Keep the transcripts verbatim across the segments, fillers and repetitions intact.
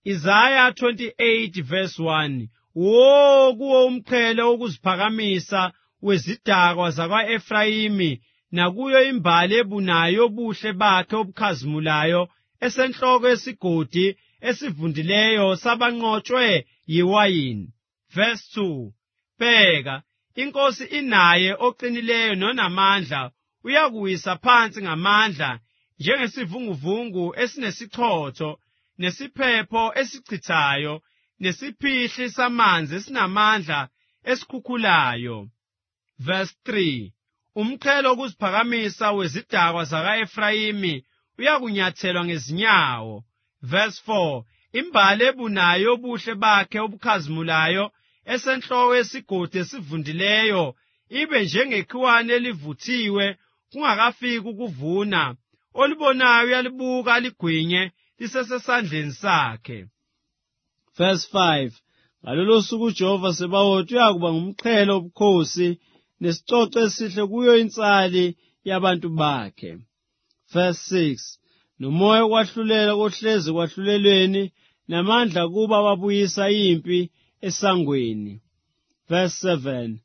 Isaiah twenty-eight verse one. Wo kuwo umqhele wokuziphakamisa wezidakwa zakwa-Efrayimi, nakuyo imbali ebunayo yobuhle bakhe obukhazimulayo, esenhloko yesigodi esivundileyo sabanqotshwe yiwayini. Verse two. Bheka, inkosi inaye oqinileyo nonamandla, uyakuwisa phansi ngamandla, njengesivunguvungu esinesichotho, nesiphepho esichithayo, nesiphihli samanzi esinamandla esikhukhulayo. Verse three. Umqhele wokuziphakamisa wezidakwa zaka-Efrayimi uyakunyathelwa ngezinyawo. Verse four. Imbali ebunayo yobuhle bakhe obukhazimulayo, esenhloko yesigodi esivundileyo, ibe njengekhiwane elivuthiwe kungakafiki ukuvuna, olibonayo uyalibuka ligwinye lisesesandleni sakhe. Verse five. Ngalolo suku uJehova Sebawothi uyakuba ngumqhele wobukhosi nesicoco esihle kuyo insali yabantu bakhe. Verse six. Nomoya wokwahlulela kohlezi kwahlulelweni, namandla kuba wabuyisa impi esangweni. Verse seven.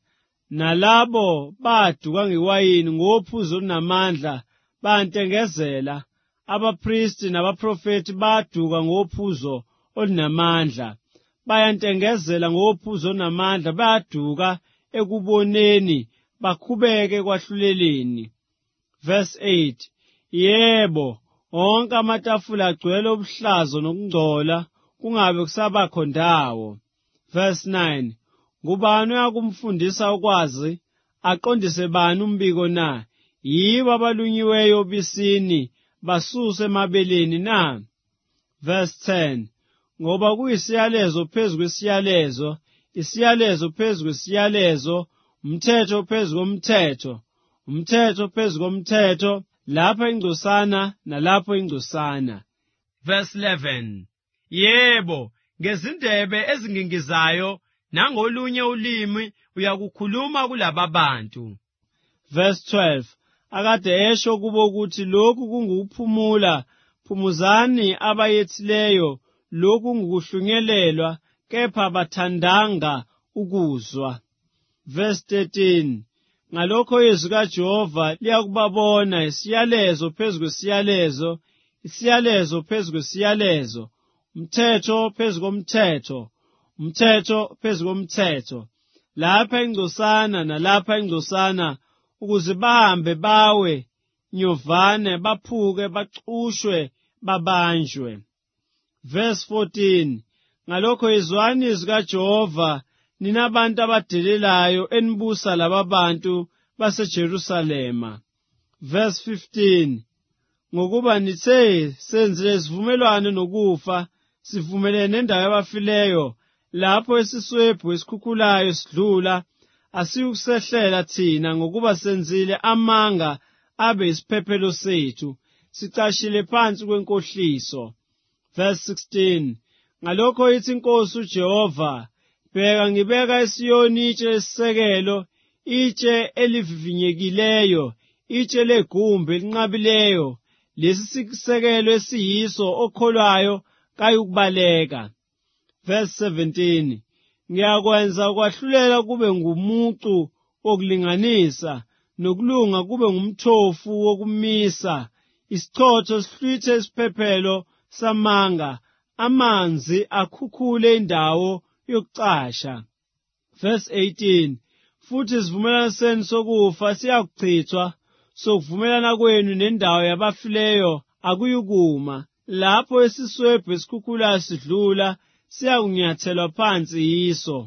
Nalabo baduka ngewayini ngophuzo olunamandla bantengezela, abapristi nabaprofeti baduka ngophuzo olunamandla, bayantengezela ngophuzo olunamandla, baduka ekuboneni, bakhubeke kwahluleleni. Verse eight. Yebo, onke amatafula agcwele ubuhlazo nokungcola, kungabe kusabakho ndawo. Verse nine. Ngubani uyakumfundisa ukwazi, aqondise bani umbiko na? Yibo abalunyiweyo obisini, basuse emabeleni na? Verse ten. Ngoba kuyisiyalezo phezu kwesiyalezo, isiyalezo phezu kwesiyalezo, umthetho phezu komthetho, umthetho phezu komthetho, lapha ingcosana nalapho ingcosana. Verse eleven. Yebo, ngezindebe ezingingizayo nangolunye ulimi uyakukhuluma kulaba bantu. Verse twelve. Akade esho kubo ukuthi lokhu kungukuphumula, phumuzani abayethileyo, lokhu ngukuhlungelelwa, kepha bathandanga ukuzwa. Verse thirteen. Ngalokho izwi kaJehova liyakubabona, isiyalezo phezu kwesiyalezo, isiyalezo phezu kwesiyalezo, umthetho phezu komthetho, umthetho phezu komthetho, lapha ingcosana nalapha ingcosana, ukuze bahambe bawe nyovane, baphuke, bacushwe, babanjwe. Verse fourteen. Ngalokho izwani izwi kaJehova, nina abantu abadelelayo enibusa laba bantu baseJerusalema. Verse fifteen. Ngokuba nithe senzile isivumelwano nokufa, sivumelene nendawo yabafileyo, lapho isiswebhu esikhukhulayo sidlula, asiyukusehlela thina, ngokuba senzile amanga abe isiphephelo sethu, sicashile phansi kwenkohliso. Verse sixteen. Ngalokho ithi inkosi uJehova, bheka ngibeka eSiyoni itshe lesisekelo, itshe elivivinyekileyo, itshe legumbi elinqabileyo, lesi sisekelo esiyiso okholwayo kayikubaleka. Verse seventeen. Ngiyakwenza ukwahlulela kube ngumucu wokulinganisa, nokulunga kube ngumthofu wokumisa, isichotho sihlwithe isiphephelo samanga, amanzi akhukhule indawo yokucasha. Verse eighteen. Futhi isivumelwano senu sokufa siyakuchithwa, sokuvumelana kwenu nendawo yabafileyo akuyukuma, lapho isiswebhu esikhukhulayo sidlula, siyakunyathelwa phansi yiso.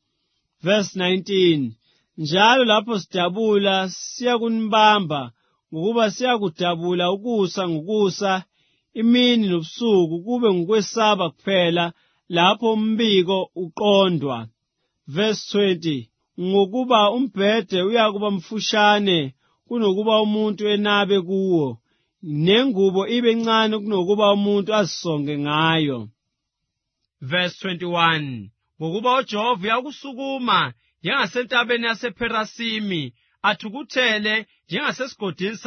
Verse nineteen. Njalo lapho sidabula siyakunibamba, ngokuba siyakudabula ukusa ngokusa, imini nobusuku, kube ngokwesaba kuphela, lapho umbiko uqondwa. Verse twenty. Ngokuba umbhede uyakuba mfushane kunokuba umuntu enabe kuwo, nengubo ibe ncane kunokuba umuntu azisonge ngayo. Verse twenty-one. Ngokuba uJehova uyakusukuma njengasentabeni yasePherasimi, athukuthele njengasesigodini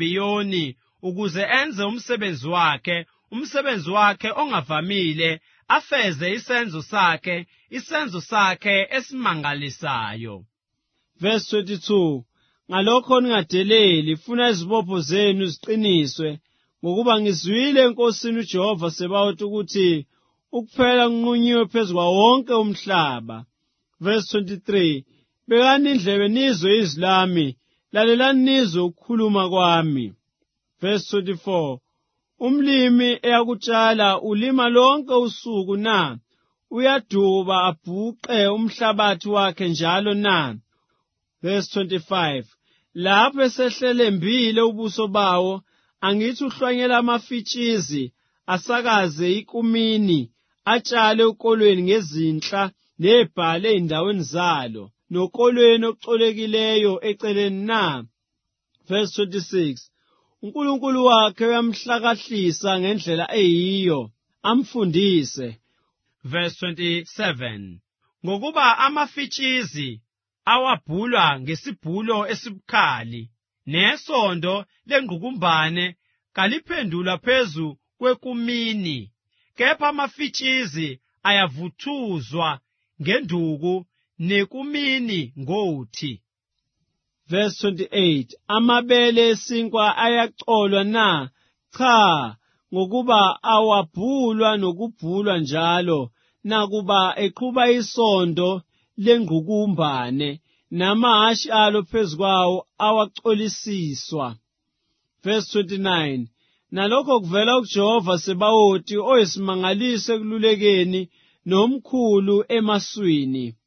saseGibhiyoni, ukuze enze umsebenzi wakhe, umsebenzi wakhe ongavamile, afeze isenzo sakhe, isenzo sakhe esimangalisayo. Verse twenty-two. Ngalokho ningadeleli, funa izibopho zenu ziqiniswe, ngokuba ngizwile enkosini uJehova Sebawothi ukuthi ukuphela kunqunyiwe phezu kwawo wonke umhlaba. Verse twenty-three. Bekani indlebe nizwe izwi lami, lalelani nizwe ukukhuluma kwami. Verse twenty-four. Umlimi eyakutshala ulima lonke usuku na? Uyaduba abhuqe umhlabathi wakhe njalo na? Verse twenty-five. Lapho esehlele mbile ubuso bawo, angithi uhlwanyela amafitshizi, asakaze ikumini, atshale ukolweni ngezinhla nebhale ey'ndaweni zalo, nokolweni okucolekileyo eceleni na? Verse twenty-six. uNkulunkulu wakhe uyamhlakahlisa ngendlela eyiyo, amfundise. Verse twenty-seven. Ngokuba amafitshizi awabhulwa ngesibhulo esibukhali, nesondo lengqukumbane kaliphendulwa phezu kwekumini, kepha amafitshizi ayavuthuzwa ngenduku nekumini ngothi. Verse twenty-eight. Amabele esinkwa ayacolwa na? Cha, ngokuba awabhulwa nokubhulwa njalo, nakuba eqhuba isondo lengqukumbane, namahashi alo phezu kwawo awacolisiswa. Verse twenty-nine. Nalokho kuvela kuJehova Sebawothi oyisimangaliso ekululekeni nomkhulu emaswini.